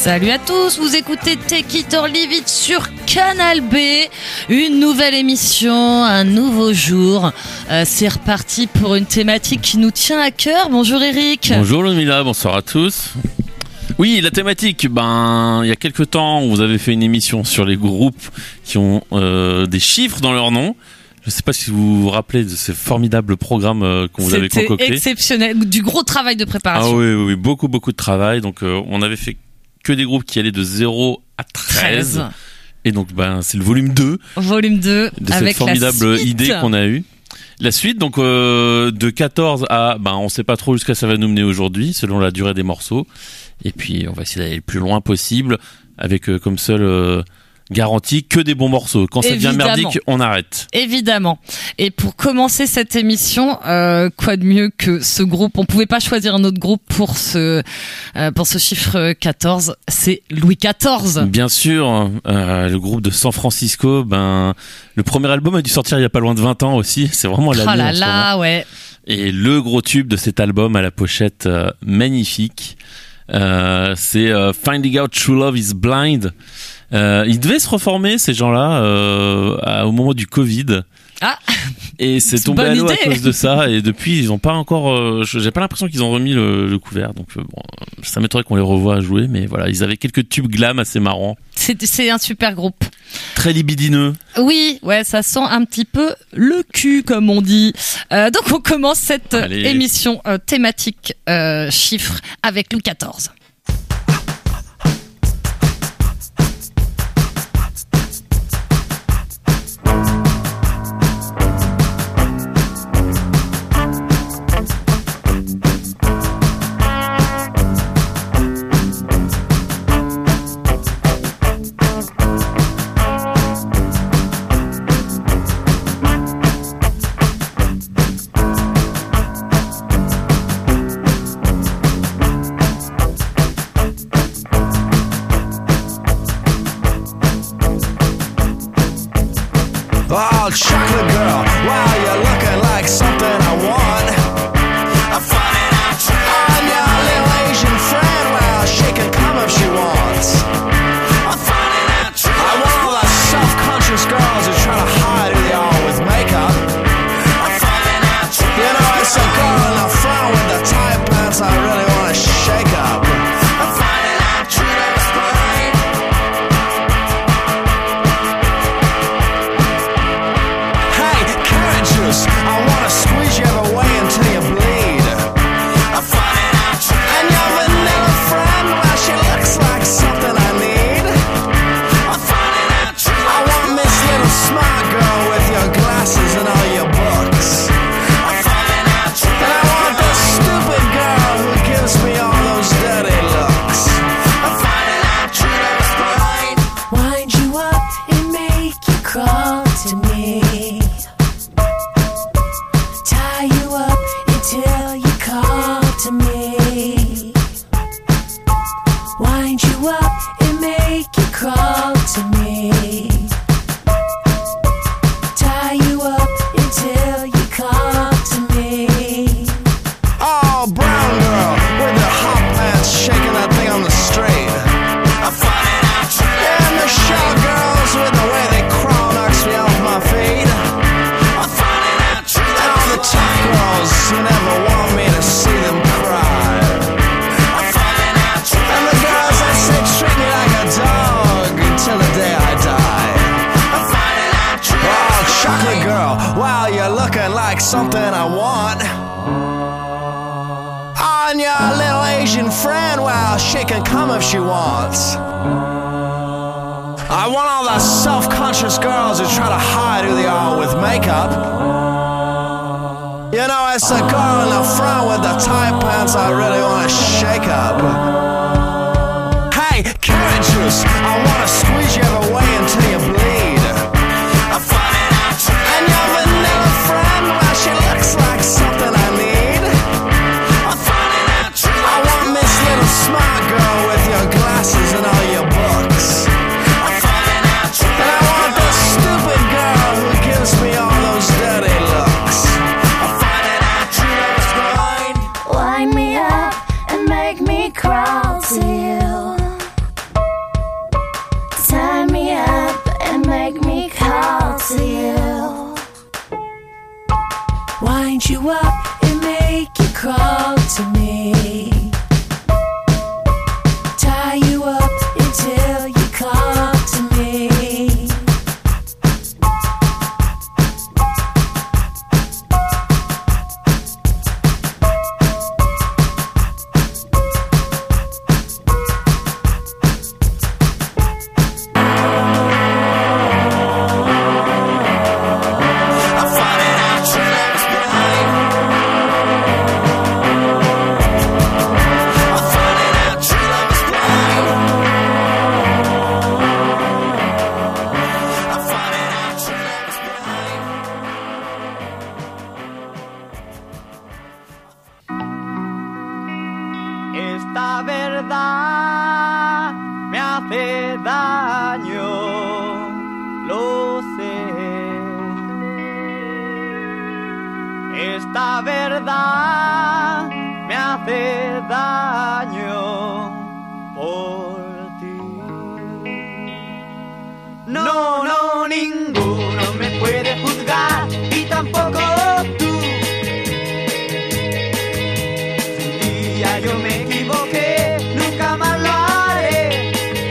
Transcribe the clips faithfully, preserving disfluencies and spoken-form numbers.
Salut à tous, vous écoutez Take It or Leave It sur Canal B. Une nouvelle émission, un nouveau jour. Euh, c'est reparti pour une thématique qui nous tient à cœur. Bonjour Eric. Bonjour Lomila, bonsoir à tous. Oui, la thématique, ben, il y a quelques temps, vous avez fait une émission sur les groupes qui ont euh, des chiffres dans leur nom. Je ne sais pas si vous vous rappelez de ces formidables programmes euh, qu'on vous avait concoctés. C'était exceptionnel, du gros travail de préparation. Ah oui, oui, oui, beaucoup, beaucoup de travail. Donc, euh, on avait fait que des groupes qui allaient de zéro à treize. treize. Et donc, ben, c'est le volume deux. Volume deux, de avec cette formidable idée qu'on a eue. La suite, donc, euh, de quatorze à, ben, on sait pas trop jusqu'à ça va nous mener aujourd'hui, selon la durée des morceaux. Et puis, on va essayer d'aller le plus loin possible, avec euh, comme seul, euh, garantie que des bons morceaux. Quand ça devient merdique, on arrête. Évidemment. Et pour commencer cette émission, euh, quoi de mieux que ce groupe? On pouvait pas choisir un autre groupe pour ce euh, pour ce chiffre quatorze. C'est Louis quatorze. Bien sûr, euh, le groupe de San Francisco. Ben, le premier album a dû sortir il y a pas loin de vingt ans aussi. C'est vraiment la. Oh là là, ouais. Et le gros tube de cet album à la pochette euh, magnifique, euh, c'est euh, Finding Out True Love Is Blind. Euh, ils devaient se reformer, ces gens-là, euh, à, au moment du Covid. Ah. Et c'est tombé à l'eau à cause de ça. Et depuis, ils ont pas encore. Euh, j'ai pas l'impression qu'ils ont remis le, le couvert. Donc euh, bon, ça m'étonnerait qu'on les revoie jouer, mais voilà, ils avaient quelques tubes glam assez marrants. C'est, c'est un super groupe. Très libidineux. Oui, ouais, ça sent un petit peu le cul, comme on dit. Euh, donc on commence cette Allez. émission euh, thématique euh, chiffres avec Louis quatorze. Oh, chocolate girl, wow, you're looking like something I want. I'm finding out true. I'm your little Asian friend, well, she can come if she wants. I'm finding out true. I want all the self-conscious girls who try to hide who they are with makeup. I'm finding out true. You know, it's a girl in the front with the tight pants I really want to shake up. I'm finding out true to explain. I wanna squeeze you away until you bleed. I'm finding out true. And your vanilla friend, well, she looks like something I need. I'm finding out true. I want this little smart girl with your glasses and all your books. I'm finding out true. And I want this stupid girl who gives me all those dirty looks. I'm finding out true to explain. Wind you up and make you crawl to me. You up until you call to me. Wind you up and make you crawl to me. Tie you up until you call to me. Oh, brown girl with the hot pants shaking that thing on the street. I'm finding out true. And the show girls with the way they crawl knocks me off my feet. I'm finding out true. And all the tough girls who never want me to see them cry. I'm finding out true. And the girls that say treat me like a dog until the day I die. I'm finding out true. Oh, chocolate girl, wow, you're looking like something I want. On your little Asian friend, well, she can come if she wants. I want all the self-conscious girls who try to hide who they are with makeup. You know, it's a girl in the front with the tight pants I really want to shake up. Hey, carrot juice, I want to squeeze you away until you bleed. I'm finding out true. And your vanilla friend, well, she looks like something I need. I'm finding out true. I want this little smart girl with your glasses and all your books. I'm finding out true. And I want this stupid girl who gives me all those dirty looks. I'm finding out true. Wind me up and make me crawl to you. crawl to me. Tie you up until you come to me. Esta verdad me hace daño, lo sé. Esta verdad me hace daño por ti. No, no, ninguno me puede juzgar y tampoco tú. Yo me equivoqué, nunca más lo haré.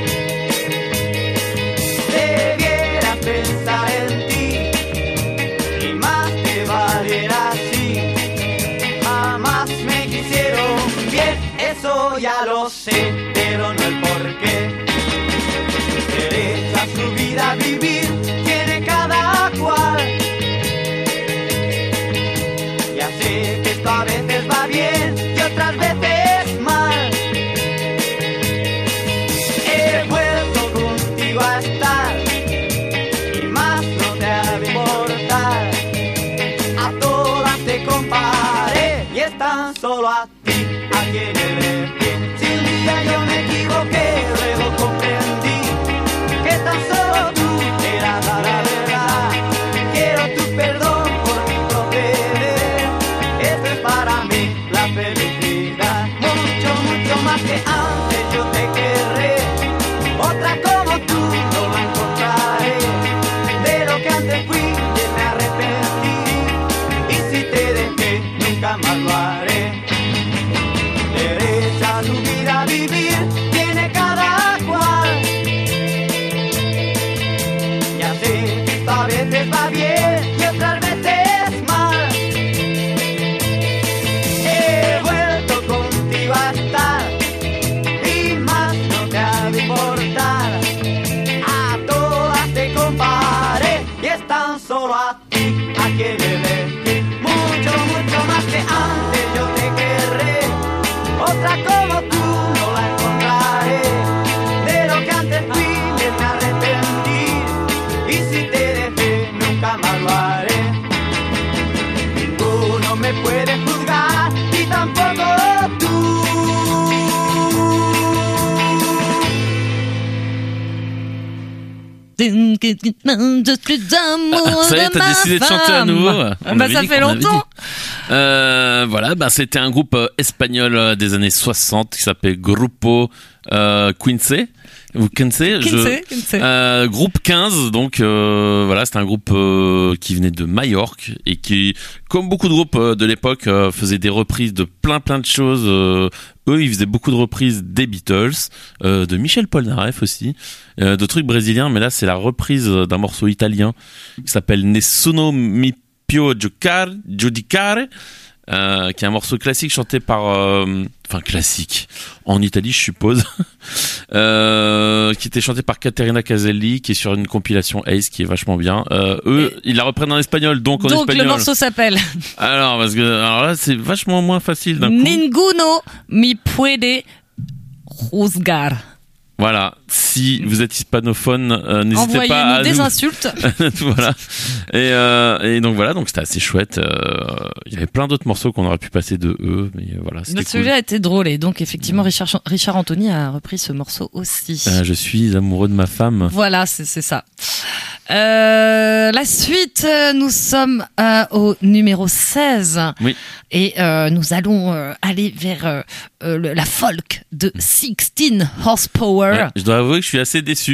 Debieras pensar en ti y más te valiera así. Jamás me quisieron bien, eso ya lo sé, pero no el porqué. Derecho a su vida a vivir tiene cada cual. Ya sé que esto a veces va bien y otras veces solo a ti, a quien elegí. Si un día yo me equivoqué, luego comprendí que tan solo tú eras la verdad. Quiero tu perdón por mi proceder, esto es para mí la felicidad. Mucho, mucho más que antes yo te querré, otra como tú no la encontraré. De lo que antes fui, yo me arrepentí, y si te dejé, nunca más lo haré. Derecha a su vida a vivir tiene cada cual. Ya sé que esto a veces va bien y otras veces mal. He vuelto contigo a estar y más no te ha de importar. A todas te comparé y es tan solo a ti a quien elegí. Mucho, mucho más que antes yo te querré, otra como tú no la encontraré. De lo que antes fui bien me arrepentí, y si te dejé nunca más lo haré. Ninguno me puede juzgar y tampoco tú. Ah, ça y est, t'as décidé de chanter à nouveau. On Bah, avait ça dit fait qu'on avait longtemps. dit. Euh, voilà, bah, c'était un groupe euh, espagnol euh, des années soixante qui s'appelait Grupo euh, Quince. Vous connaissez Quince, je... Quince. Euh, Groupe quinze, donc euh, voilà, c'était un groupe euh, qui venait de Majorque et qui, comme beaucoup de groupes euh, de l'époque, euh, faisait des reprises de plein plein de choses. Euh, eux, ils faisaient beaucoup de reprises des Beatles, euh, de Michel Polnareff aussi, euh, de trucs brésiliens, mais là c'est la reprise d'un morceau italien qui s'appelle Nessuno mi più giocare, giudicare. Euh, qui est un morceau classique chanté par, euh, enfin classique, en Italie je suppose, euh, qui était chanté par Caterina Caselli, qui est sur une compilation Ace, qui est vachement bien. Euh, eux, Et... ils la reprennent en espagnol, donc en Donc espagnol. le morceau s'appelle Alors parce que alors là c'est vachement moins facile d'un coup. Ninguno mi puede juzgar. Voilà, si vous êtes hispanophone, euh, n'hésitez pas à Envoyez-nous des nous... insultes. Voilà. Et, euh, et donc voilà, donc c'était assez chouette. Euh, il y avait plein d'autres morceaux qu'on aurait pu passer de eux, mais voilà, c'était Notre cool. celui-là a été drôle et donc effectivement Richard, Richard Anthony a repris ce morceau aussi. Euh, je suis amoureux de ma femme. Voilà, c'est, c'est ça. Euh, la suite, euh, nous sommes euh, au numéro seize. Oui. Et euh, nous allons euh, aller vers euh, euh, le- la folk de seize horsepower. Ouais, je dois avouer que je suis assez déçu.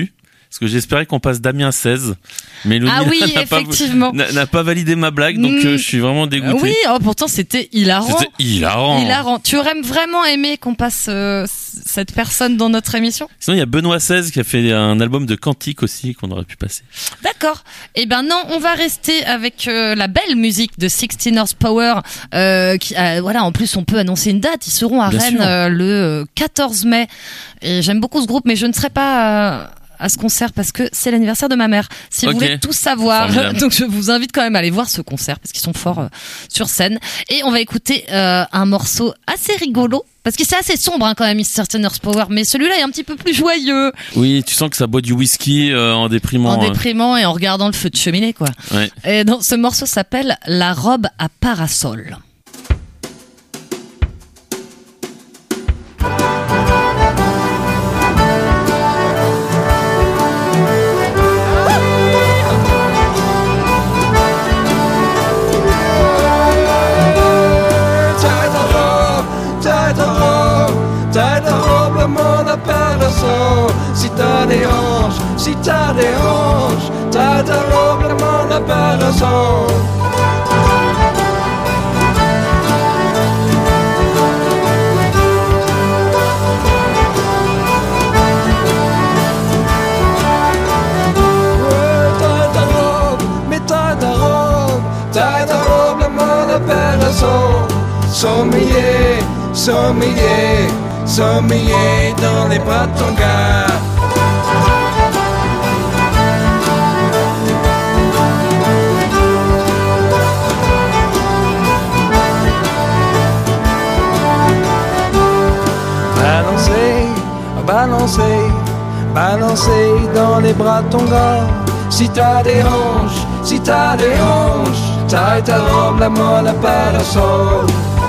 parce que j'espérais qu'on passe Damien seize, mais Loni Ah oui, n'a pas, effectivement. n'a, n'a pas validé ma blague, donc Mm. euh, je suis vraiment dégoûté. Oui, oh, pourtant c'était hilarant. C'était hilarant. Hilarant. Tu aurais vraiment aimé qu'on passe euh, cette personne dans notre émission? Sinon, il y a Benoît seize qui a fait un album de cantiques aussi qu'on aurait pu passer. D'accord. Eh ben non, on va rester avec euh, la belle musique de sixteen Horsepower. Euh, qui, euh, voilà, en plus on peut annoncer une date. Ils seront à Bien Rennes sûr. euh, le quatorze mai. Et j'aime beaucoup ce groupe, mais je ne serai pas euh, à ce concert parce que c'est l'anniversaire de ma mère. Si Ok. vous voulez tout savoir, Formidable. donc je vous invite quand même à aller voir ce concert parce qu'ils sont forts euh, sur scène. Et on va écouter euh, un morceau assez rigolo. Parce que c'est assez sombre hein, quand même, sixteen Horsepower, mais celui-là est un petit peu plus joyeux, Oui, tu sens que ça boit du whisky euh, en déprimant. en euh. déprimant et en regardant le feu de cheminée, quoi. Ouais. Et donc, ce morceau s'appelle La robe à parasol. T'as ta robe, t'as ta robe, t'as ta robe, le monde appelle le son. Si t'as des hanches, si t'as des hanches, t'as ta robe, le monde appelle le son. Ouais, t'as ta robe, mais t'as ta robe, t'as ta robe, le monde appelle le son. Sommeiller, sommeiller, sommeiller dans les bras de ton gars. Balancer, balancer, balancer dans les bras de ton gars. Si t'as des hanches, si t'as des hanches, t'as ta robe, la molle à parasol.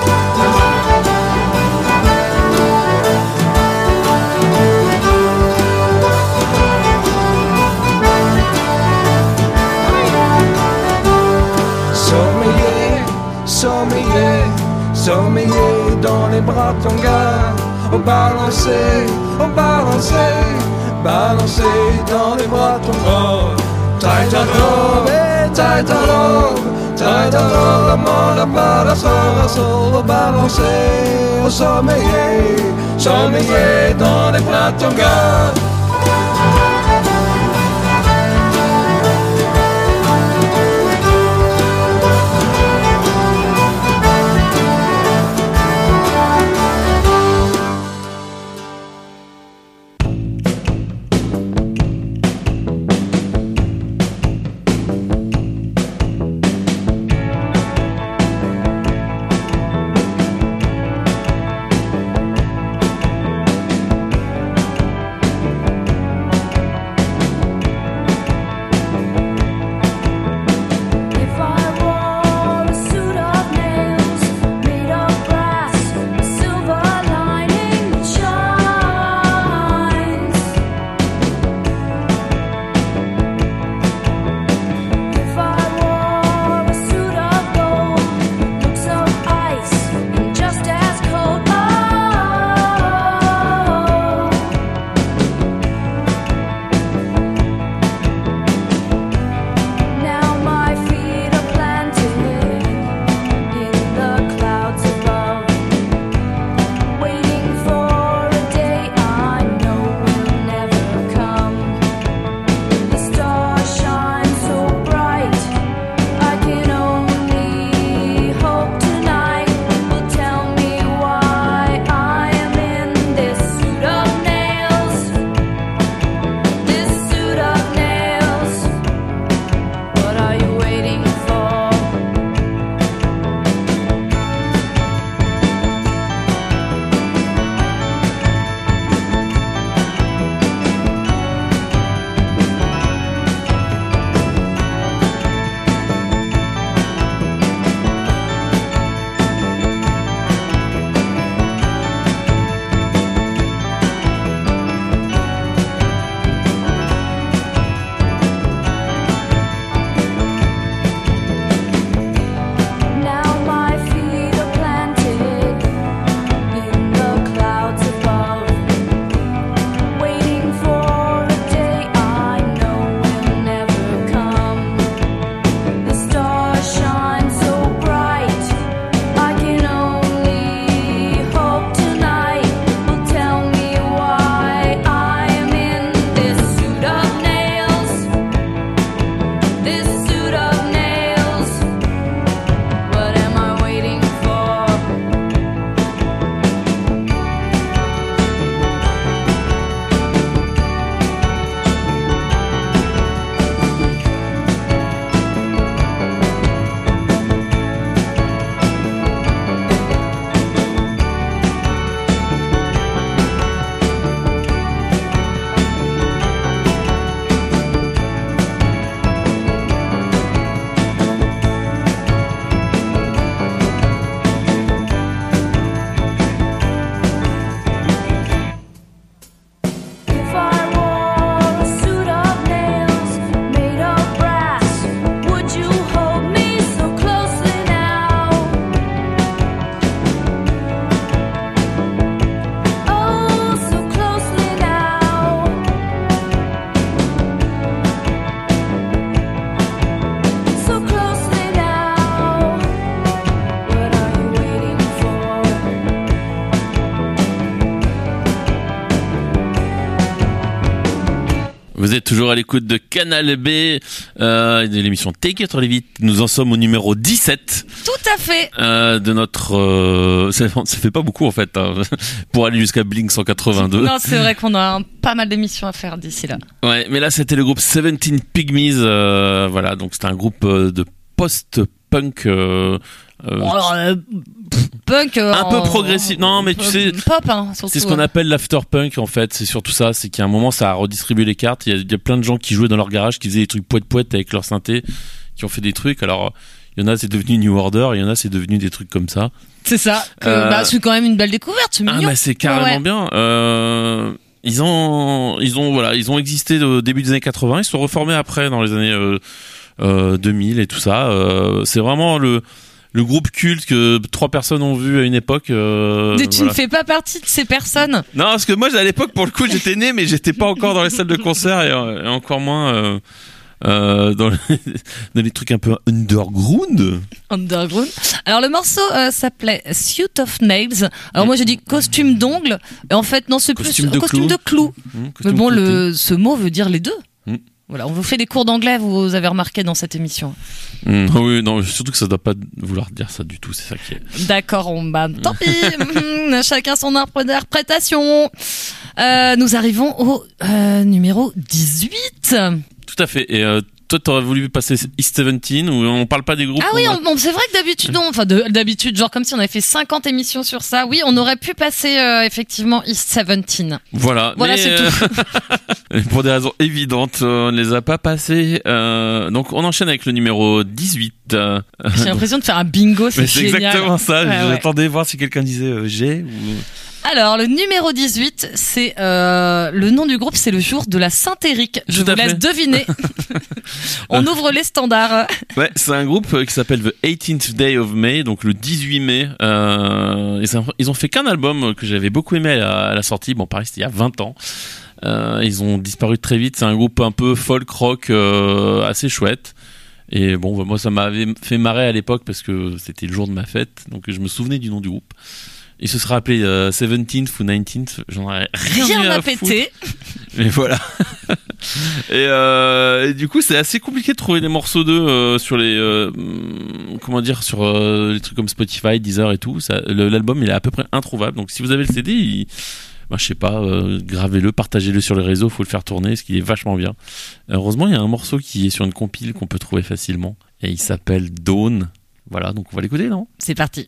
Sommeiller, sommeiller, sommeiller dans les bras de ton gars. Oh balancer, oh balancer, balancer dans les bras de ton gars. T'as ta robe, eh, t'as ta robe, t'as ta robe, la molle à parasol. Oh balancer, oh sommeiller, sommeiller dans les bras de ton gars. Vous êtes toujours à l'écoute de Canal B, euh, de l'émission Take It or Leave It. Nous en sommes au numéro dix-sept. Tout à fait. Euh, de notre... Euh, ça, ça fait pas beaucoup en fait, hein, pour aller jusqu'à Blink cent quatre-vingt-deux. Non, c'est vrai qu'on a un, pas mal d'émissions à faire d'ici là. Ouais, mais là c'était le groupe Seventeen Pygmies. Euh, voilà, donc c'était un groupe euh, de post-punk... Euh, euh, Bon, alors, euh, pff, punk euh, un peu en- progressif. Non, mais tu euh, sais... Pop, hein, surtout. C'est ce qu'on appelle l'afterpunk en fait, c'est surtout ça, c'est qu'à un moment ça a redistribué les cartes, il y a, il y a plein de gens qui jouaient dans leur garage, qui faisaient des trucs poète-poète avec leur synthé, qui ont fait des trucs, alors il y en a c'est devenu New Order, il y en a c'est devenu des trucs comme ça. C'est ça. Que, Euh, bah, c'est quand même une belle découverte, c'est Ah mignon. bah c'est carrément Ouais. bien. Euh, ils ont, ils ont voilà, ils ont existé au début des années quatre-vingts, ils se sont reformés après dans les années euh, euh, deux mille et tout ça. Euh, c'est vraiment le le groupe culte que trois personnes ont vu à une époque. Euh, Mais tu voilà. ne fais pas partie de ces personnes. Non, parce que moi, à l'époque, pour le coup, j'étais né, mais j'étais pas encore dans les salles de concert et, et encore moins euh, euh, dans, les, dans les trucs un peu underground. Underground. Alors le morceau euh, s'appelait Suit of Nails. Alors moi j'ai dit costume d'ongles. Et en fait non c'est plus Costume de costume clous. de clous. Mmh, Mais costume bon clouté. le ce mot veut dire les deux. Mm. Voilà, on vous fait des cours d'anglais, vous avez remarqué dans cette émission. Mmh, oui, non, surtout que ça doit pas vouloir dire ça du tout, c'est ça qui est. D'accord, on, bah, tant pis, Mm, chacun son interprétation. Euh, nous arrivons au euh, numéro dix-huit. Tout à fait. Et euh, toi, t'aurais voulu passer East Seventeen où on parle pas des groupes. Ah oui, on a- on- bon, c'est vrai que d'habitude, on, enfin de- d'habitude, genre comme si on avait fait cinquante émissions sur ça. Oui, on aurait pu passer euh, effectivement East Seventeen. Voilà. Voilà, mais, c'est euh, pour des raisons évidentes, euh, on ne les a pas passés. Euh, donc, on enchaîne avec le numéro dix-huit. Euh, J'ai l'impression de faire un bingo, c'est mais c'est génial. exactement ça. Ouais, ouais. J'attendais voir si quelqu'un disait euh, j'ai ou. Alors, le numéro dix-huit, c'est euh, le nom du groupe, c'est le jour de la Saint-Éric. Je Tout à vous laisse fait. deviner. On ouvre les standards. Ouais, c'est un groupe euh, qui s'appelle The eighteenth Day of May, donc le dix-huit mai. Euh, et ça- ils ont fait qu'un album euh, que j'avais beaucoup aimé à la, à la sortie. Bon, pareil, c'était il y a vingt ans. Euh, ils ont disparu très vite. C'est un groupe un peu folk rock, euh, assez chouette. Et bon, bah, moi, ça m'avait fait marrer à l'époque parce que c'était le jour de ma fête, donc je me souvenais du nom du groupe. Il se sera appelé euh, seventeenth ou nineteenth, j'en ai rien, Rien eu à à péter. foutre. Mais voilà. et, euh, et du coup, c'est assez compliqué de trouver des morceaux d'eux euh, sur les euh, hum, comment dire sur euh, les trucs comme Spotify, Deezer et tout. Ça, le- l'album, il est à peu près introuvable. Donc, si vous avez le C D, il, ben, je sais pas, euh, gravez-le, partagez-le sur les réseaux, faut le faire tourner, ce qui est vachement bien. Heureusement, il y a un morceau qui est sur une compile qu'on peut trouver facilement et il s'appelle Dawn. Voilà, donc on va l'écouter, non? C'est parti.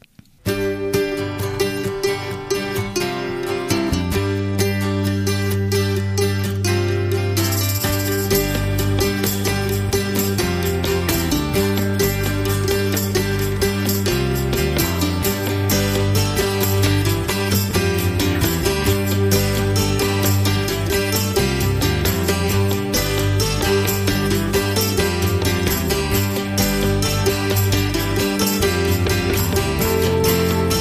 Thank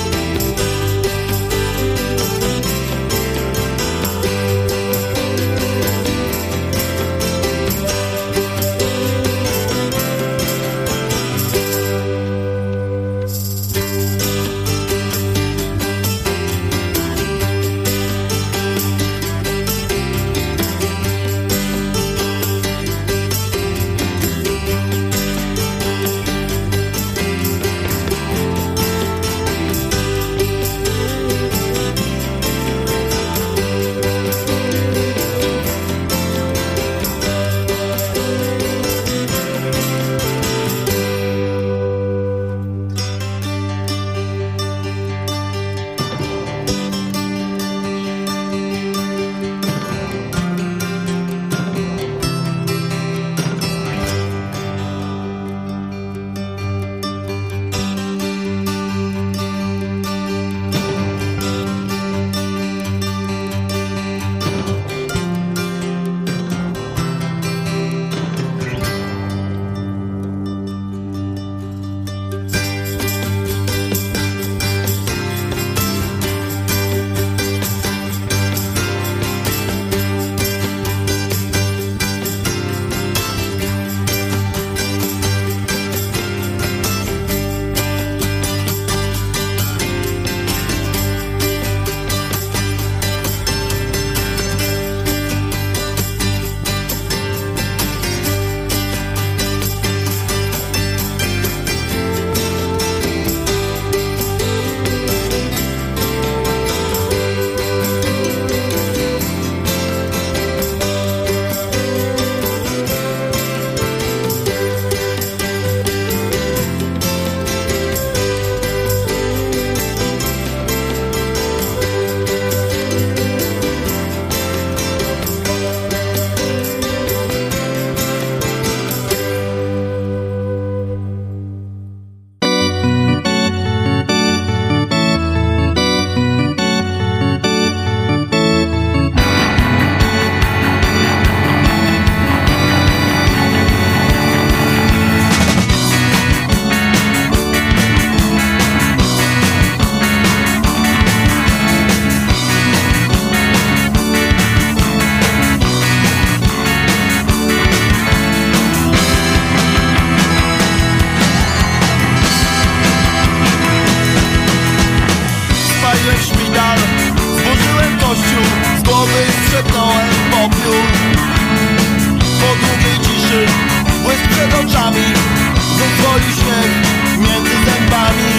stal. Zburzyłem kościół, z głowy strzepnąłem popiół. Po długiej ciszy, błysk przed oczami, zezwolił śmiech między zębami.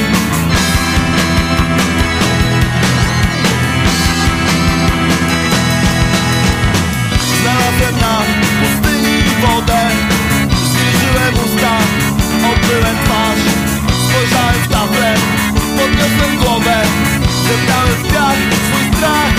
Znalazłem na pustyni wodę, zbliżyłem usta, obmyłem twarz. Spojrzałem w taflę, podniosłem głowę, zepnąłem w piach swój strach.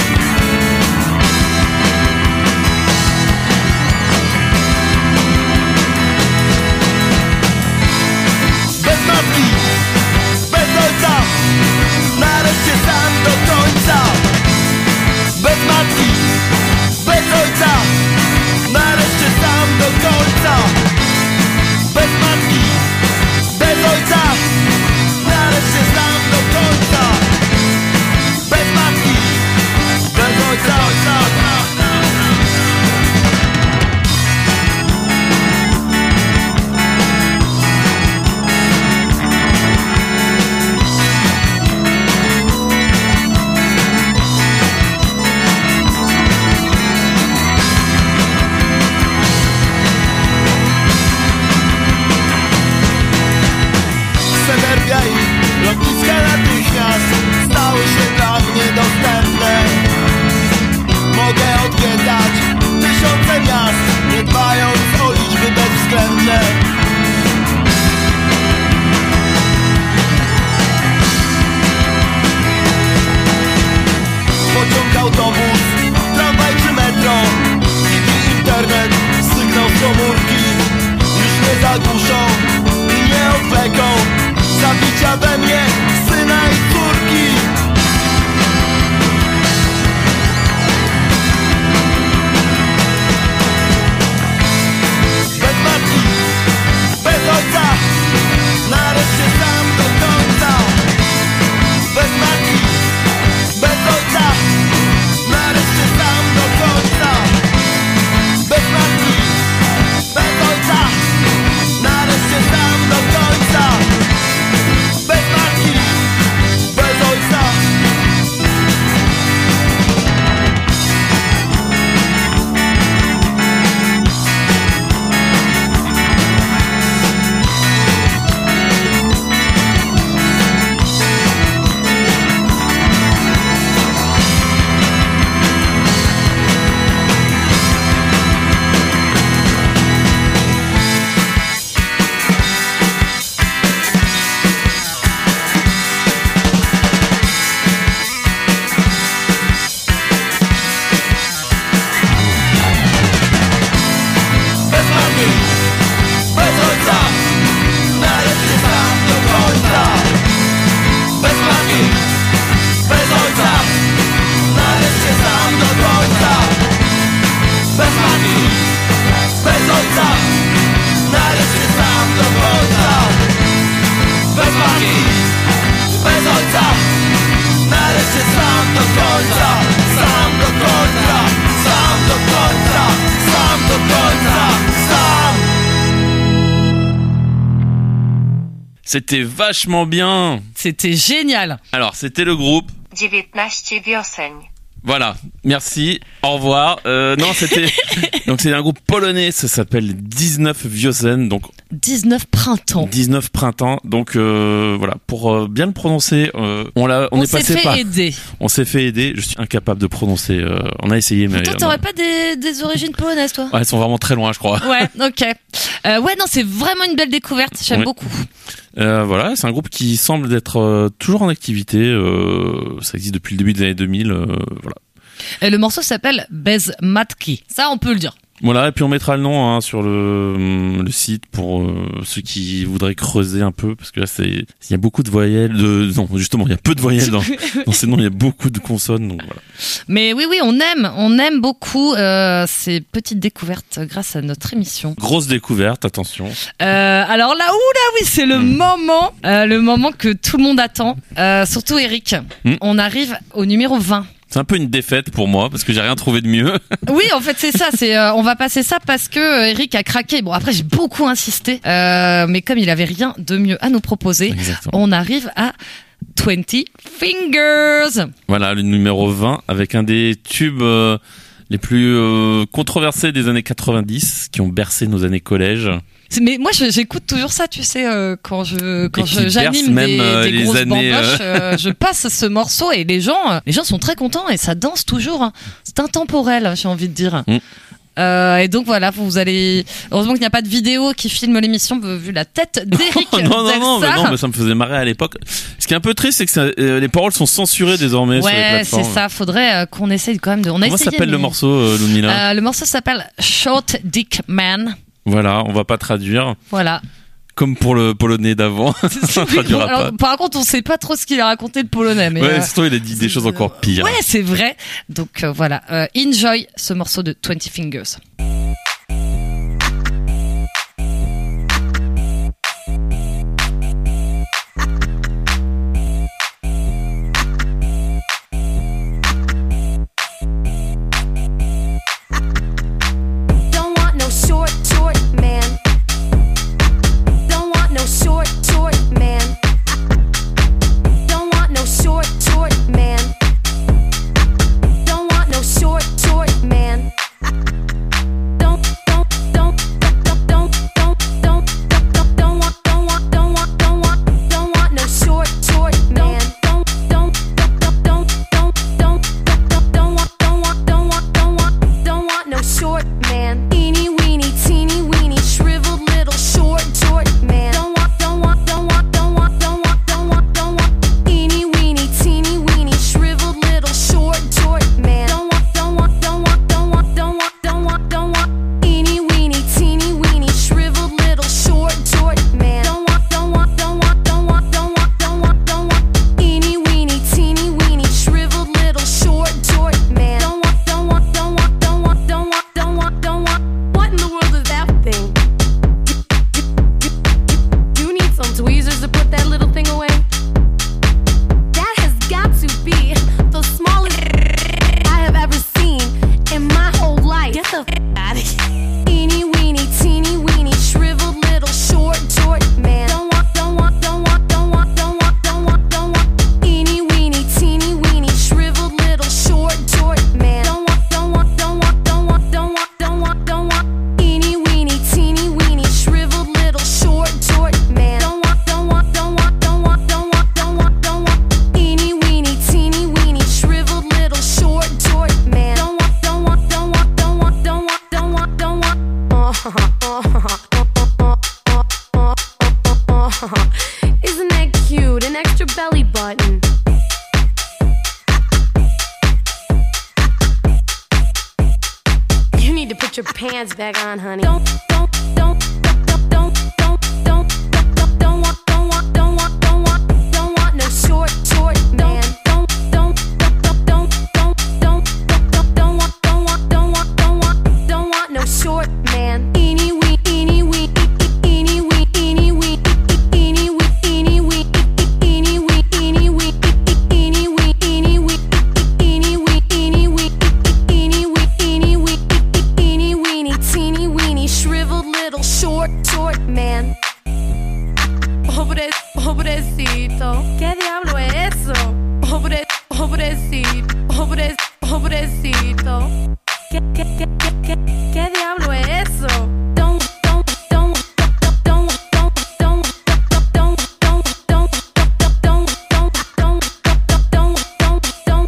Bez matki, bez ojca, nareszcie sam do końca. Bez matki, bez ojca, nareszcie sam do końca. Bez matki, bez ojca, nareszcie sam do końca. Bez matki, bez ojca, ojca, ojca. Serbia i lotniska natychmiast stały się dla mnie dostępne. Mogę odwiedzać tysiące miast, nie dbając o liczby bezwzględne. Pociąg, autobus, tramwaj czy metro, i internet, sygnał z komórki już nie zagłuszą i nie odwleką zabicia we mnie syna i córki. Bez matki, bez ojca, nareszcie sam do końca. Bez matki, bez ojca, nareszcie sam do końca. Bez matki, bez ojca, nareszcie sam do końca. Bez matki, bez ojca. Bez matki, bez ojca, nareszcie sam do końca. Bez matki, bez ojca, nareszcie sam do końca. Bez matki, bez ojca, nareszcie sam do końca. Bez matki, bez ojca, nareszcie sam do końca. Sam do końca, sam do końca, sam do końca, sam. C'était vachement bien. C'était génial. Alors, c'était le groupe. dziewiętnaście wioseń. Voilà, merci, au revoir. Euh, non, c'était donc c'est un groupe polonais, ça s'appelle dix-neuf Wiosen, donc dix-neuf printemps. dix-neuf printemps. Donc euh, voilà, pour euh, bien le prononcer, euh, on l'a, on, On est s'est passé fait par, aider. on s'est fait aider. Je suis incapable de prononcer. Euh, on a essayé, mais Toi, euh, t'aurais non. pas des, des origines polonaises, toi? Ouais, elles sont vraiment très loin, je crois. Ouais, ok. Euh, ouais, non, c'est vraiment une belle découverte. J'aime Ouais. beaucoup. Euh, voilà, c'est un groupe qui semble d'être euh, toujours en activité. Euh, ça existe depuis le début des années deux mille. Euh, voilà. Et le morceau s'appelle Bez Matki. Ça, on peut le dire. Voilà, et puis on mettra le nom hein, sur le, le site pour euh, ceux qui voudraient creuser un peu, parce que là, c'est il y a beaucoup de voyelles, de non justement il y a peu de voyelles dans, dans ces noms, il y a beaucoup de consonnes, donc voilà. Mais oui, oui, on aime, on aime beaucoup euh, ces petites découvertes grâce à notre émission. Grosse découverte, attention. Euh, alors là, oula, oui, c'est le Mm. moment, euh, le moment que tout le monde attend, euh, surtout Eric. Mm. On arrive au numéro vingt. C'est un peu une défaite pour moi parce que j'ai rien trouvé de mieux. Oui, en fait, c'est ça. C'est, euh, on va passer ça parce que euh, Eric a craqué. Bon, après, j'ai beaucoup insisté, euh, mais comme il avait rien de mieux à nous proposer, Exactement. on arrive à Twenty Fingers. Voilà, le numéro vingt, avec un des tubes euh, les plus euh, controversés des années quatre-vingt-dix, qui ont bercé nos années collège. C'est- Mais moi, je- j'écoute toujours ça, tu sais, euh, quand je quand Et qui je- berce j'anime même, des, euh, des les grosses années, bamboches, euh, je passe ce morceau et les gens, euh, les gens sont très contents et ça danse toujours. hein. C'est intemporel, j'ai envie de dire. Mm. Euh, et donc voilà, vous allez. Heureusement qu'il n'y a pas de vidéo qui filme l'émission, vu la tête d'Eric. Oh, non, non, non, mais Delsa. non, mais ça me faisait marrer à l'époque. Ce qui est un peu triste, c'est que ça, euh, les paroles sont censurées désormais sur les Ouais, plateformes. c'est ça. Faudrait euh, qu'on essaye quand même de. On a Comment essayé, s'appelle mais- le morceau, euh, Ludmilla Euh, Le morceau s'appelle Short Dick Man. Voilà, on va pas traduire. Voilà. Comme pour le polonais d'avant. on Bon, traduira alors, pas. par contre, on sait pas trop ce qu'il a raconté le polonais, mais. Ouais, euh, surtout, il a dit des choses encore pires. Ouais, c'est vrai. Donc euh, voilà, Euh, enjoy ce morceau de Twenty Fingers. Don't want no short, short man. Don't want no short, short man. Don't want no short, short man. Don't want no short, short man. Don't, don't, don't, don't, don't, don't, don't, don't, don't want, don't want, don't want, don't want, don't want no short, short man. Don't, don't, don't, don't, don't, don't, don't, don't want, don't want, don't want, don't want, don't want no short man. Eeny weeny, teeny weeny, shriveled little short, short man. Don't want, don't want, don't want, don't want, don't want, don't want, don't want. Eeny weeny, teeny weeny, shriveled little short, short man. Don't want, don't want, don't want, don't want, don't want, don't want, don't want. Eeny weeny, teeny weeny, shriveled little short, short man. Don't want, don't want, don't want, don't want, don't want, don't want, don't want. Eeny weeny, teeny weeny, shriveled little short, short man. Don't want, don't want, don't want, don't want, don't want, don't want, don't want. What in the world is that thing? You need some tweezers to put that little thing away. That has got to be the smallest I have ever seen in my whole life. Get the f out of here. Eeny weeny, teeny weeny, shriveled little short, short man. Don't want, don't want, don't want, don't want, don't want, don't want, don't want. Eeny weeny, teeny weeny, shriveled little short, short man. Don't want, don't want, don't want, don't want, don't want, don't want, don't want. Eeny weeny, teeny weeny, shriveled little short, short man. Don't want, don't want, don't want, don't want, don't want, don't want, don't want. Eeny weeny, teeny weeny, shriveled little short, short man. Don't want, don't want, don't want, don't want, don't want, don't want, don't want. Isn't that cute? An extra belly button. You need to put your pants back on, honey. Don't, don't, don't, don't, don't, don't, don't, don't, don't want, don't want, don't want, don't want, don't want no short, short man. Don't, don't, don't, don't, don't, don't, don't, don't want, don't want, don't want, don't want, don't want no short man. Eeny wee, eeny wee, eeny wee, eeny wee, eeny wee, eeny wee, eeny wee, eeny wee, eeny wee, eeny wee, eeny wee, eeny wee, eeny wee, eeny wee, eeny weeny, teeny weeny, shriveled little short, short man. Pobre, pobrecito, ¿qué diablo es eso? Pobre, pobrecito, pobre, pobrecito. ¿Qué, qué, qué, qué, qué, qué diablo es eso? Don't, don't, don't, don't, don't, don't, don't, don't, don't, don't, don't, don't, don't, don't, don't, don't,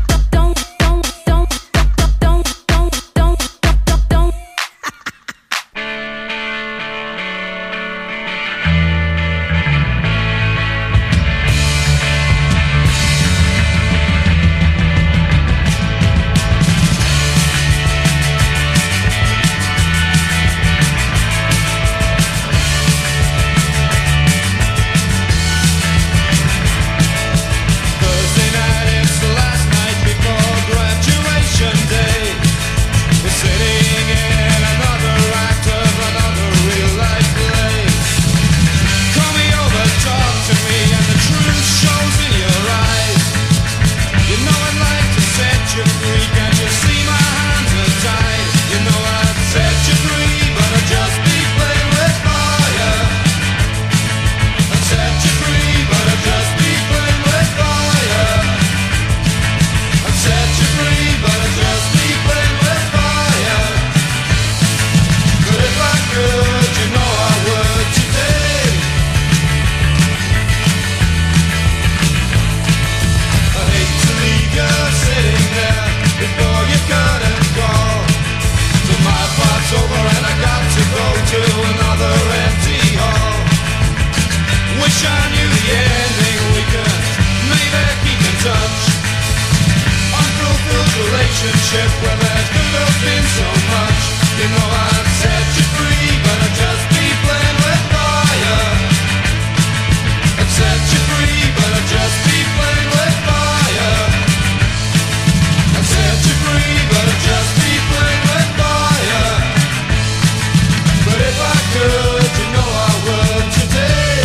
don't, don't, don't. relationship where there could have been so much. You know I'd set you free, but I'd just be playing with fire. I'd set you free, but I'd just be playing with fire. I'd set you free, but I'd just be playing with fire. But if I could, you know I would today.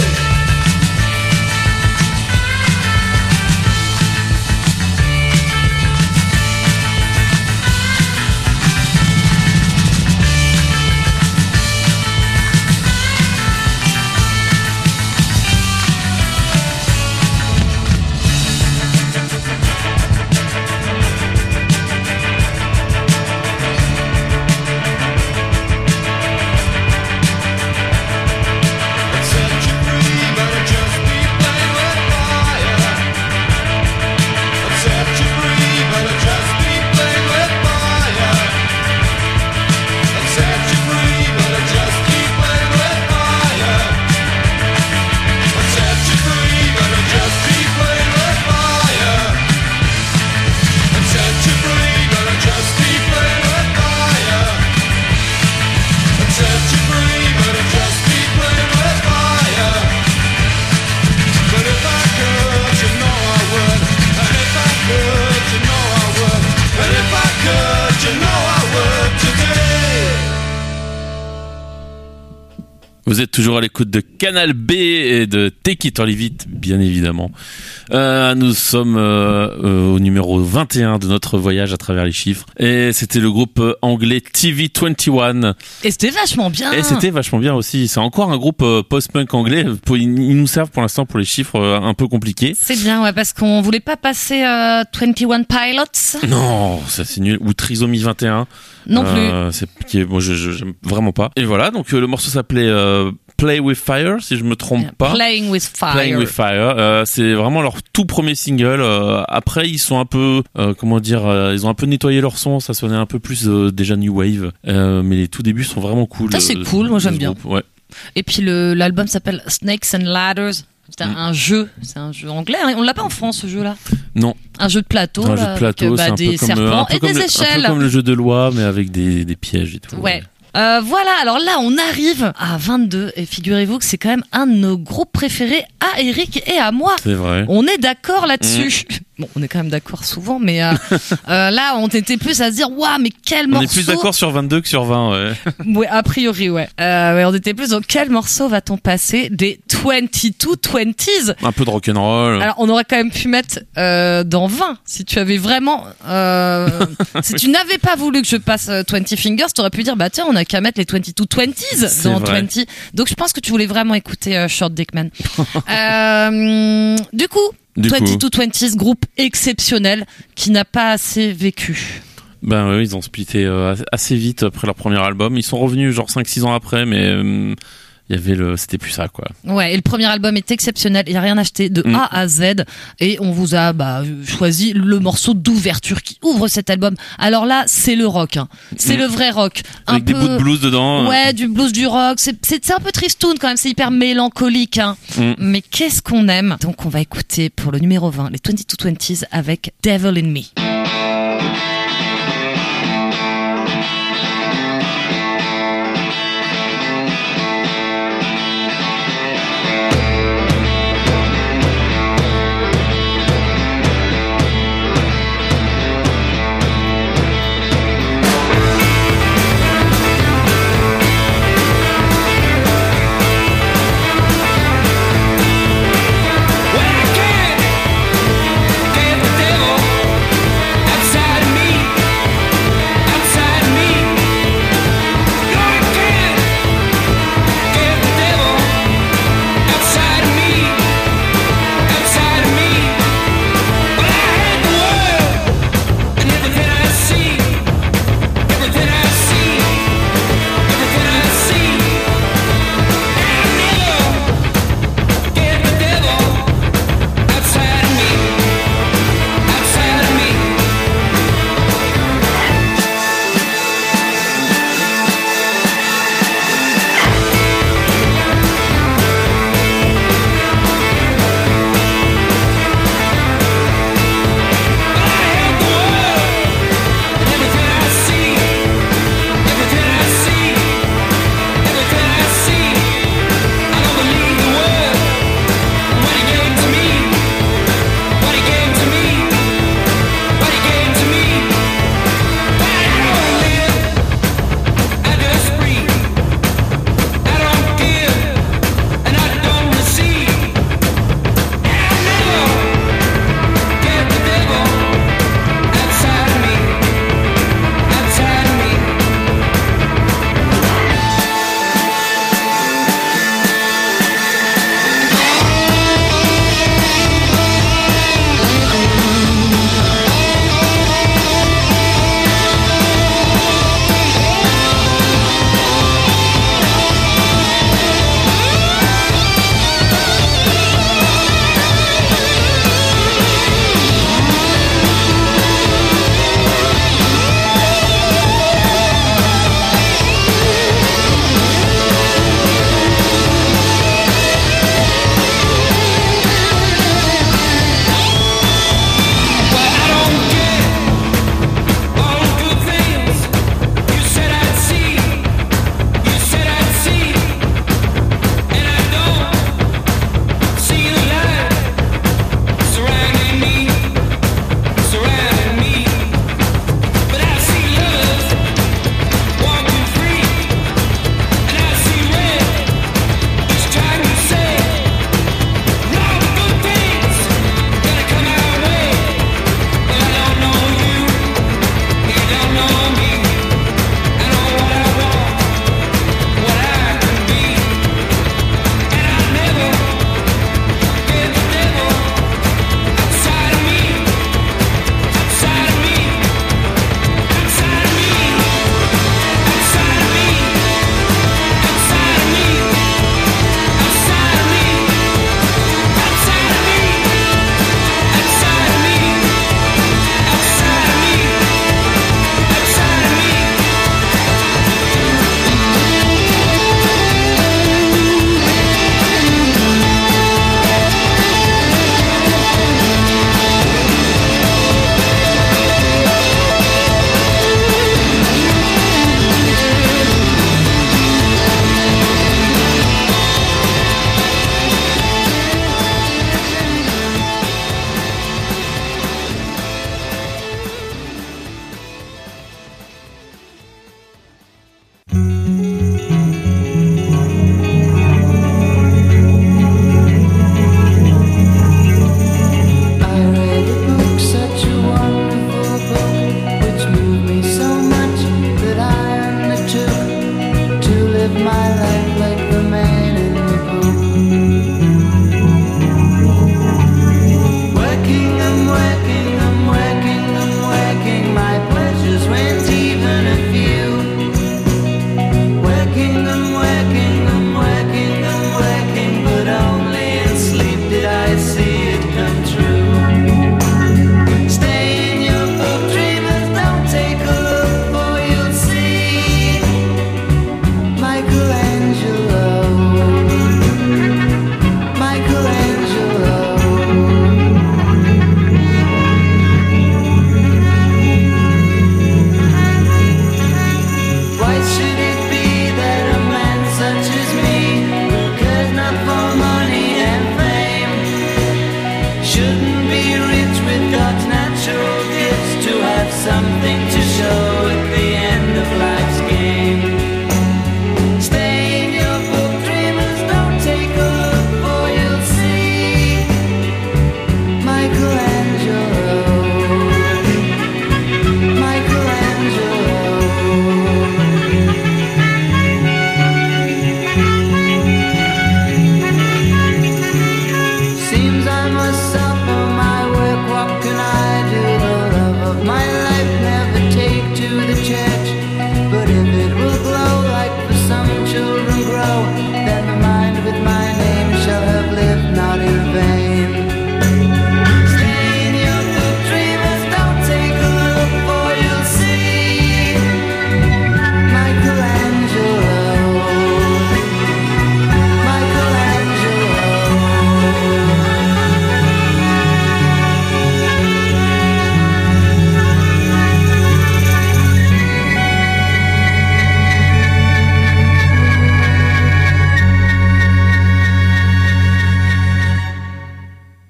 Vous êtes toujours à l'écoute de Canal B et de Take It or Leave It, bien évidemment. Euh, nous sommes euh, euh, au numéro vingt et un de notre voyage à travers les chiffres. Et c'était le groupe euh, anglais T V vingt et un. Et c'était vachement bien. Et c'était vachement bien aussi. C'est encore un groupe euh, post-punk anglais. Pour, ils nous servent pour l'instant pour les chiffres euh, un peu compliqués. C'est bien, ouais, parce qu'on voulait pas passer euh, vingt et un Pilots. Non, ça c'est nul. Ou Trisomie vingt et un. Non euh, plus. C'est qui est, moi je, je j'aime vraiment pas. Et voilà, donc euh, le morceau s'appelait euh, Play with Fire, si je me trompe Yeah, pas. Playing with Fire. Playing with Fire. Euh, c'est vraiment leur tout premier single. Euh, après, ils sont un peu, euh, comment dire, euh, ils ont un peu nettoyé leur son. Ça sonnait un peu plus euh, déjà new wave. Euh, mais les tout débuts sont vraiment cool. Ça, c'est euh, cool, moi, de j'aime ce bien. groupe. Ouais. Et puis le, l'album s'appelle Snakes and Ladders. C'est un, Mm. un jeu, c'est un jeu anglais. On l'a pas en France, ce jeu-là. Non. Un jeu de plateau, Un là, jeu de plateau, avec, bah, c'est un des peu comme, serpents un peu et comme des le, échelles. un peu comme le jeu de loi, mais avec des, des pièges et tout. Ouais. Euh, voilà, alors là on arrive à vingt-deux et figurez-vous que c'est quand même un de nos groupes préférés à Eric et à moi. C'est vrai. On est d'accord là-dessus. Bon, on est quand même d'accord souvent, mais euh, euh, là on était plus à se dire waouh, mais quel On morceau. est plus d'accord sur vingt-deux que sur vingt, ouais. Ouais, a priori, ouais. Euh, ouais, on était plus dans quel morceau va-t-on passer des vingt-deux twenties. Un peu de rock'n'roll. Alors, on aurait quand même pu mettre euh, dans vingt, si tu avais vraiment... Euh, si tu n'avais pas voulu que je passe euh, vingt Fingers, t'aurais pu dire, bah tiens, on a qu'à mettre les vingt-deux twenties C'est dans vrai. vingt. Donc, je pense que tu voulais vraiment écouter euh, Short Dickman. euh, du coup, Du coup. vingt-deux twenties, groupe exceptionnel qui n'a pas assez vécu. Ben oui, ils ont splitté euh, assez vite après leur premier album. Ils sont revenus genre cinq six ans après, mais euh, il y avait le, c'était plus ça, quoi. Ouais, et le premier album est exceptionnel. Il n'y a rien acheté de Mm. A à Z. Et on vous a bah, choisi le morceau d'ouverture qui ouvre cet album. Alors là, c'est le rock. Hein. C'est Mm. le vrai rock. Avec un des peu... bouts de blues dedans. Ouais, du blues, du rock. C'est, c'est, c'est un peu tristoun quand même. C'est hyper mélancolique. Hein. Mm. Mais qu'est-ce qu'on aime. Donc on va écouter pour le numéro vingt, les vingt-deux twenties avec Devil in Me. Well, I can't get the devil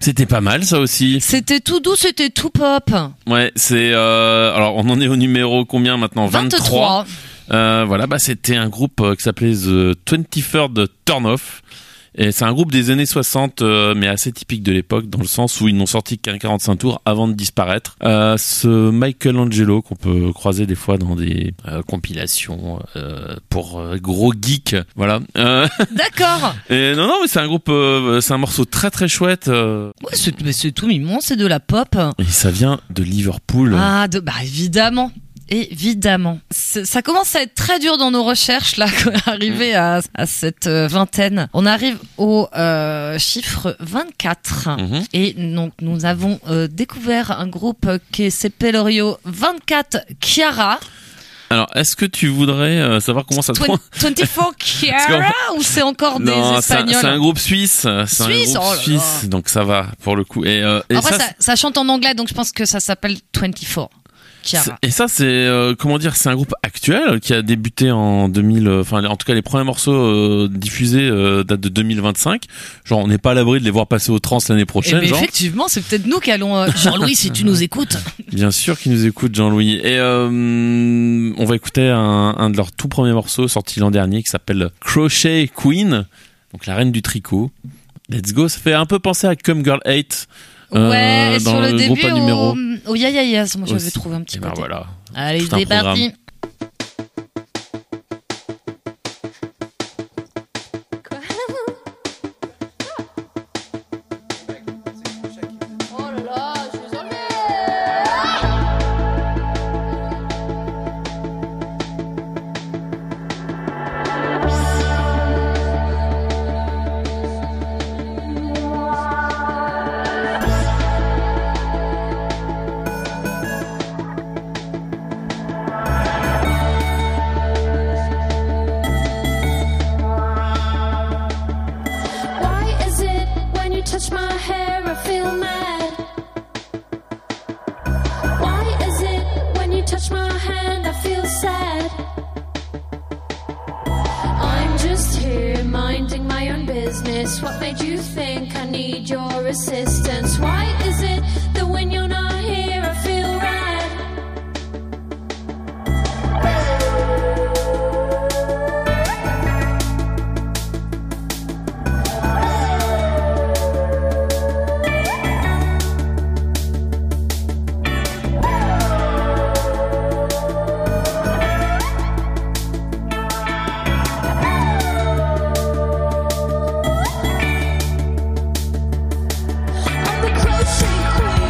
C'était pas mal ça aussi. C'était tout doux, c'était tout pop. Ouais, c'est euh, alors on en est au numéro combien maintenant? vingt-trois. Euh, voilà, bah c'était un groupe euh, qui s'appelait The twenty-third Turn Off. Et c'est un groupe des années soixante, euh, mais assez typique de l'époque, dans le sens où ils n'ont sorti qu'un quarante-cinq tours avant de disparaître. Euh, ce Michelangelo qu'on peut croiser des fois dans des euh, compilations euh, pour euh, gros geeks, voilà. Euh, D'accord. et non, non, mais c'est un groupe, euh, c'est un morceau très très chouette. Euh, Ouais, c'est, mais c'est tout mignon, c'est de la pop. et ça vient de Liverpool. Ah, de, bah évidemment. Évidemment. C'est- ça commence à être très dur dans nos recherches, là, qu'on est arrivé à, à cette euh, vingtaine. On arrive au euh, chiffre vingt-quatre. Mhm. Et donc, nous avons euh, découvert un groupe qui s'appelle Rio vingt-quatre Chiara. Alors, est-ce que tu voudrais euh, savoir comment ça se Twen- prononce? vingt-quatre Chiara ou c'est encore des Non, c'est un, Espagnols? c'est un groupe suisse. C'est Suisse, un groupe oh là là. suisse, donc ça va pour le coup. Et, euh, et Après, ça, ça, ça chante en anglais, donc je pense que ça s'appelle vingt-quatre Chiara. c'est- et ça, c'est euh, comment dire, c'est un groupe actuel qui a débuté en deux mille. euh, Enfin, en tout cas, les premiers morceaux euh, diffusés euh, datent de deux mille vingt-cinq. Genre, on n'est pas à l'abri de les voir passer au trans l'année Eh prochaine. ben, genre, effectivement, c'est peut-être nous qui allons... euh, Jean-Louis, si tu nous écoutes. bien sûr qu'ils nous écoutent, Jean-Louis. Et euh, on va écouter un, un de leurs tout premiers morceaux sorti l'an dernier qui s'appelle Crochet Queen, donc la reine du tricot. Let's go. Ça fait un peu penser à Come Girl eight. Euh, Ouais, et dans sur le, le début, groupe à numéro. au, au Ya Ya Yes, moi j'avais Aussi. trouvé un petit Et peu. ben voilà. Allez, Tout un c'est parti. programme. Why is it when you touch my hair I feel mad? Why is it when you touch my hand I feel sad? I'm just here minding my own business. What made you think I need your assistance? Why is it that when you're not here I feel rad? I'm the crochet queen.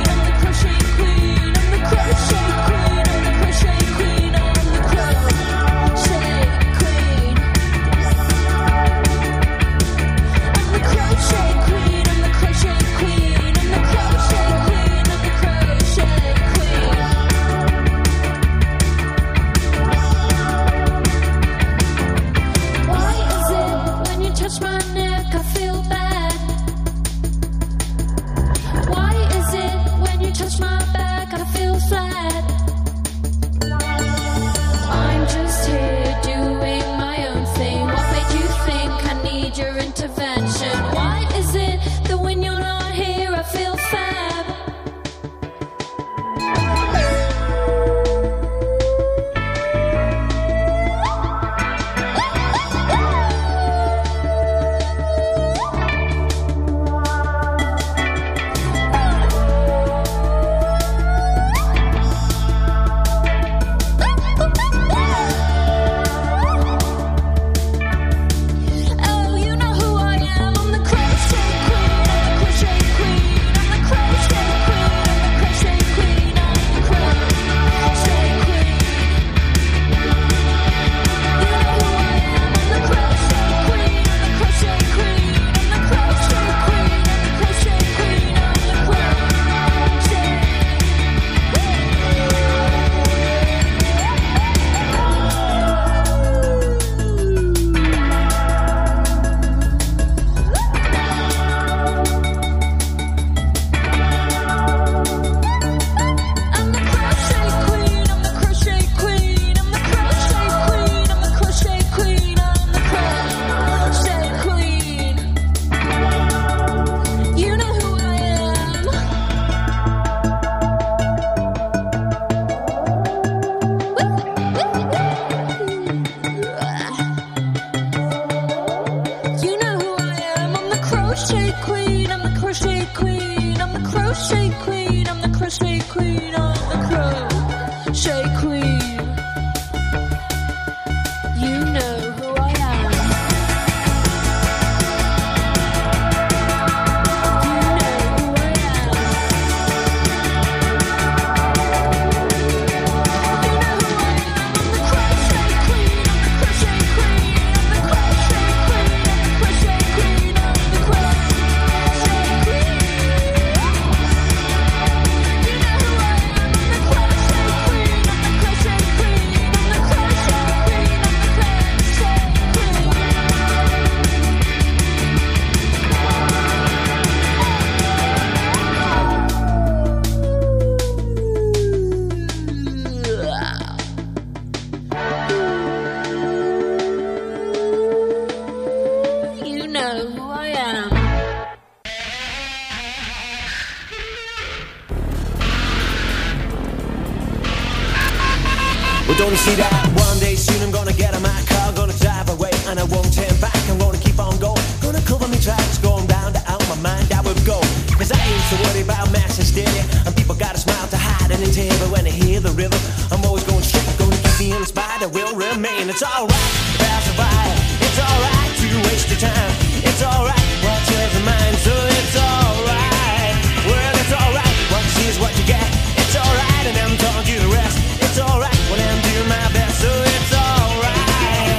Well, don't you see that? One day soon I'm gonna get in my car, gonna drive away, and I won't turn back. I'm gonna keep on going, gonna cover me tracks, going round and out my mind I will go. Cause I ain't so worried about mass hysteria, and people got a smile to hide and tear. But when I hear the rhythm, I'm always going straight, gonna keep me inspired. I will remain. It's alright, pass by. It's alright to waste your time. It's alright, what's yours and mine. So it's alright. Well, it's alright. What you see is what you get. It's alright, and I'm talking to the rest. It's alright when I'm doing my best. So it's alright.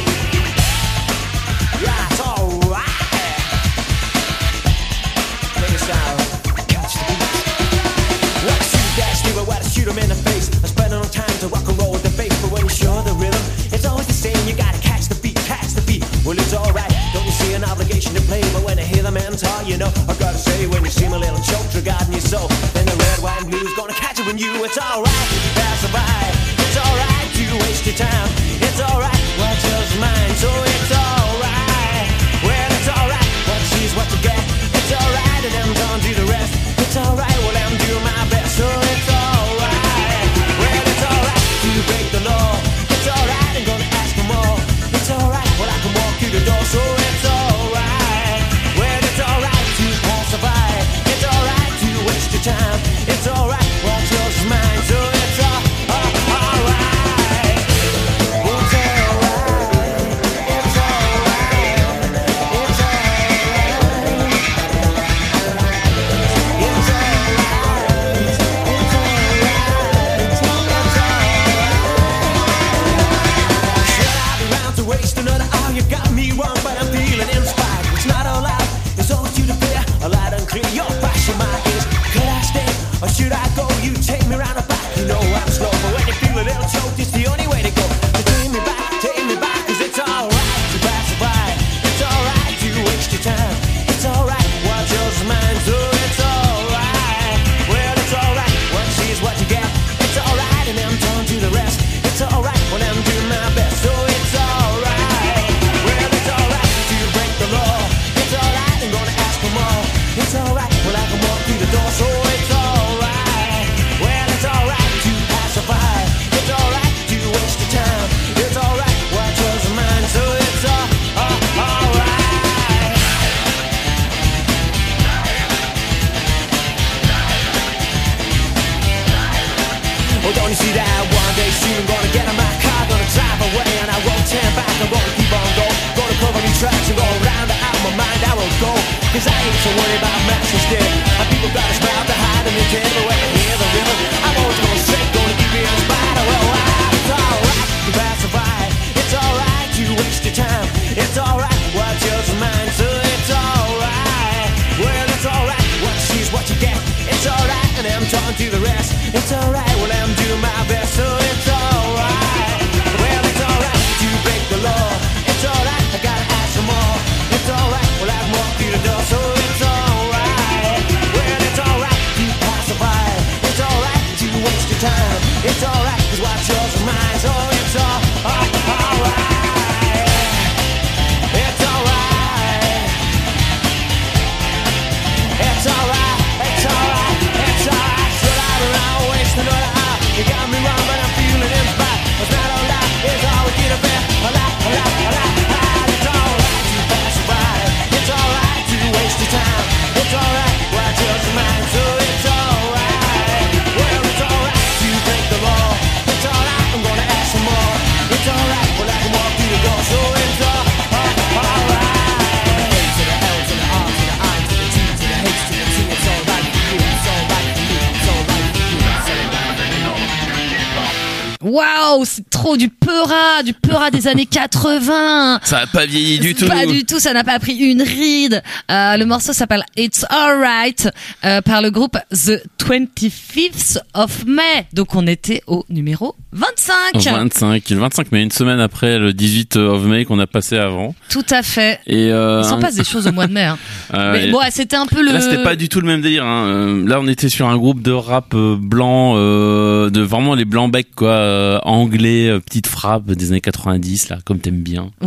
Yeah, it's alright. Make it sound. Catch the beat. What a shoot that stupid, what a shoot 'em in the face. I spend no time to rock and roll with the bass, but when you show the rhythm, it's always the same. You gotta catch the beat, catch the beat. Well, it's alright. Don't you see an obligation to play? But when I hear the man talk, you know I gotta say, when you see my little choke regarding your soul, then the red, white, and blue's gonna catch it when you. It's alright, pass it by. It's alright to waste your time. It's alright, what's yours is mine. So it's alright. Well, it's alright. What you see is what you get. It's alright, and I'm gonna do the rest. It's alright, well, I'm doing my best. So it's alright. Well, it's alright to break the law. It's alright, I'm gonna ask for more. It's alright, well, I can walk through the door. So it's alright. Well, it's alright to pass by. It's alright to waste your time. It's alright, what's yours is mine. So it's all, all, alright. Well, it's alright. It's alright. It's alright. It's alright. It's alright. It's alright. Should I be round to waste another hour? You got me wrong, but I'm feeling inspired. It's not all out, it's all to the clear. A light unclear, you're flashing my ears. Could I stay or should I go? You take me round the back. You know I'm slow, but when you feel a little choked, it's the only way to go. So take me back, take me back, cause it's alright to pass it by. It's alright to waste your time. It's alright, what's yours is mine. So it's alright. Well, it's alright. What you see is what you get. It's alright, and I'm torn to the rest. It's alright when I'm doing my best. So it's alright. Well, it's alright to break the law. It's alright, I'm gonna ask for more. It's alright, well, I can walk through the door. So it's alright. Well, it's alright to pacify. It's alright to waste your time. It's alright, what's yours is mine. So it's all, all, alright. Oh, don't you see that? One day soon I'm gonna get in my car, gonna drive away, and I won't turn back. I'm gonna keep on going, gonna cover new tracks and go round and out of my mind I will go. Cause I ain't so worried about mass hysteria, and people got a smile to hide and they tear. But when I hear the rhythm, I'm always going straight, gonna keep me inspired. Well, it's alright to pass it by. It's alright to waste your time. It's alright, what's yours is mine. So it's alright. Well, it's alright. What you see is what you get. It's alright, and I'm talking to the rest. It's alright, well, I'm doing my best. So it's alright. Well, it's alright to break the law. It's alright, I gotta ask for more. It's alright, well, I can walk through the door. So it's alright. Well, it's alright to pass by. It's alright to waste your time. It's alright, cause what's yours is mine. So it's all, all, alright. It's alright. It's alright. It's alright. It's alright. Should I be around waste another hour? You got me wrong, but I'm feeling inspired. It's not all that, it's all we get a bit. A lot, a lot, a lot, a lot. It's alright to pass by. It's alright to waste your time. It's alright, what's yours is mine. So it's alright. Well, it's alright to break the law. It's alright, I'm gonna ask for more. It's alright, well, I can walk through the door. So it's all, all, alright. A to the L to the R to the I to the T to the H to the T. It's alright for you. It's alright for me. It's alright for you. It's alright for me. Waouh, c'est trop du peura, du peura des années quatre-vingts. Ça a pas vieilli du tout. Pas du tout, ça n'a pas pris une ride. Euh, le morceau s'appelle It's Alright euh, par le groupe The twenty-fifth of May. Donc on était au numéro vingt-cinq. vingt-cinq, le vingt-cinq mai, une semaine après le dix-huit of May qu'on a passé avant. Tout à fait. Et euh, il s'en passe des choses au mois de mai. Hein. Euh, Mais bon, c'était un peu le. Là, c'était pas du tout le même délire. Hein. Là, on était sur un groupe de rap euh, blanc, euh, de vraiment les blancs becs quoi, euh, anglais, euh, petite frappe des années quatre-vingt-dix là, comme t'aimes bien. Oui.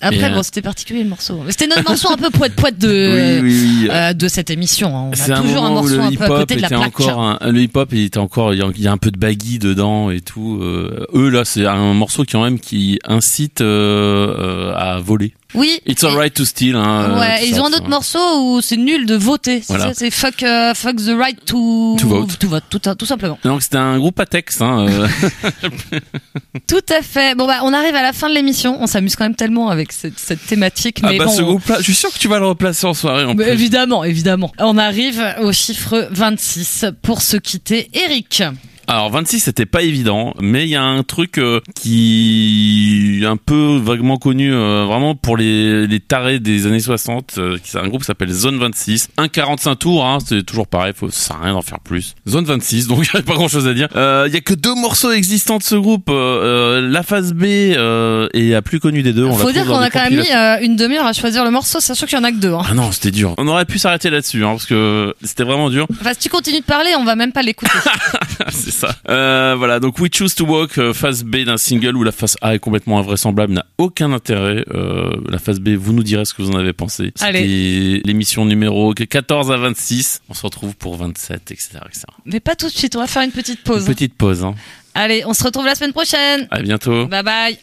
Après, Et, bon, euh, c'était particulier le morceau. Mais c'était notre morceau un peu poète-poète de, Oui, oui, oui. euh, de cette émission. Hein. On C'est a un toujours un moment où morceau le un peu à hip-hop côté de la était plaque. encore un- le hip-hop il était encore il y a- il y a un peu de baggy dedans et tout. Euh, eux là c'est un morceau qui quand même qui incite euh, euh, à voler. Oui. It's Et- alright to steal. Hein, Ouais, tout ils ça, ont un ça. autre morceau où c'est nul de voter. C'est Voilà. ça, c'est fuck, euh, fuck the right to, To vote. To vote, tout, tout simplement. Donc c'était un groupe à texte. Hein, euh. Tout à fait. Bon bah, on arrive à la fin de l'émission. On s'amuse quand même tellement avec cette, cette thématique. Ah Mais bah bon, ce groupe-là, je suis sûr que tu vas le replacer en soirée. En Mais plus. évidemment, évidemment. On arrive au chiffre vingt-six pour se quitter. Eric. Alors vingt-six c'était pas évident, mais il y a un truc euh, qui est un peu vaguement connu euh, vraiment pour les, les tarés des années soixante. Euh, c'est un groupe qui s'appelle Zone vingt-six. un quarante-cinq tours, hein, c'est toujours pareil, faut, ça sert à rien d'en faire plus. Zone vingt-six, donc il y a pas grand chose à dire. Euh, Il y a que deux morceaux existants de ce groupe. Euh, euh, la phase B euh, est la plus connue des deux. On la Faut trouve dire dans qu'on des a quand même mis compilations. euh, une demi-heure à choisir le morceau, sachant qu'il y en a que deux. Hein. Ah non, c'était dur. On aurait pu s'arrêter là-dessus, hein, parce que c'était vraiment dur. Enfin, si tu continues de parler, on va même pas l'écouter. C'est ça. Euh, voilà, donc We Choose to Walk, euh, phase B d'un single où la phase A est complètement invraisemblable, n'a aucun intérêt. Euh, la phase B, vous nous direz ce que vous en avez pensé. C'était Allez. l'émission numéro quatorze à vingt-six. On se retrouve pour vingt-sept, et cetera, et cetera. Mais pas tout de suite, on va faire une petite pause. Une petite pause. Hein. Allez, on se retrouve la semaine prochaine. À bientôt. Bye bye.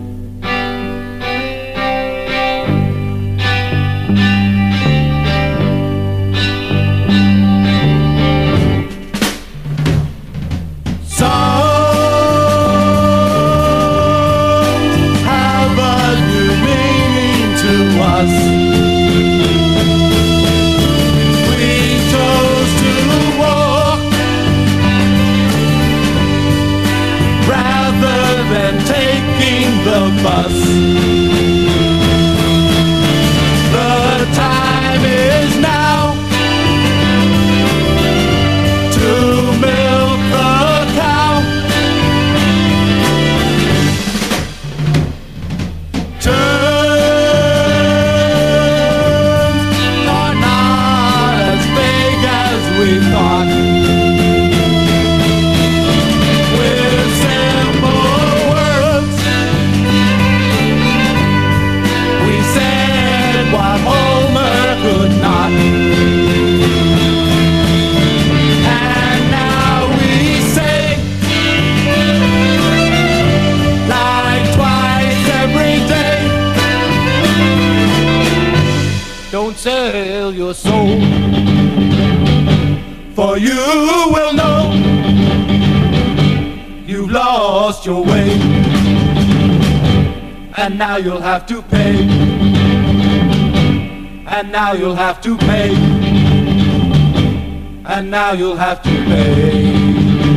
Have a new meaning to us. We chose to walk rather than taking the bus. The time is now to milk the cow. Turns are not as big as we thought. With simple words, we said what Homer could not. And now we say, like twice every day, don't sell your soul, for you will know you've lost your way, and now you'll have to pay, and now you'll have to pay, and now you'll have to pay.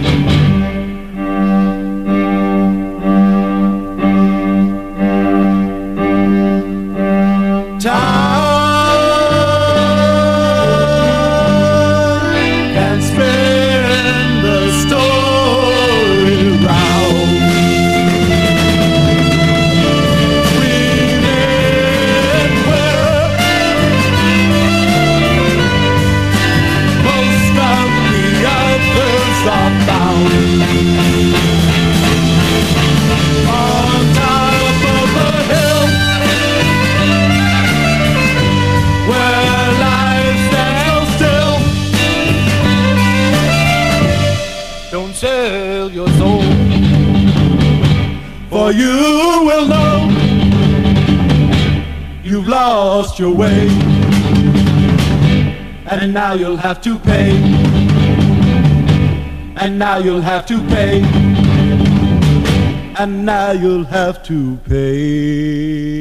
Time can spin the story round. Read it where most of the others are found. On top of a hill where life stands still. Don't sell your soul, for you will know you've lost your way, and now you'll have to pay, and now you'll have to pay, and now you'll have to pay.